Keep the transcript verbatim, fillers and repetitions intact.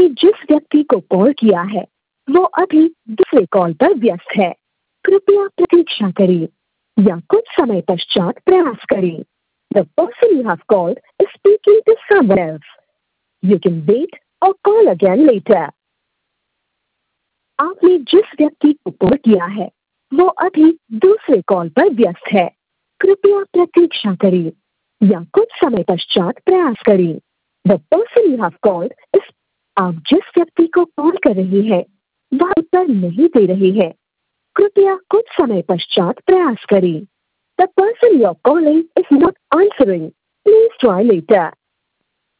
आपने जिस व्यक्ति को कॉल किया है वो अभी दूसरे कॉल पर व्यस्त है। कृपया प्रतीक्षा करें या कुछ समय पश्चात प्रयास करें। The person you have called is speaking to someone else. You can wait or call again later. आपने जिस व्यक्ति को कॉल किया है वो अभी दूसरे कॉल पर व्यस्त है। कृपया प्रतीक्षा करें या कुछ समय पश्चात प्रयास करें। The person you have called is आप जिस व्यक्ति को कॉल कर रहे हैं वह उत्तर नहीं दे रहे हैं। कृपया कुछ समय पश्चात प्रयास करें। The person you are calling is not answering. Please try letter.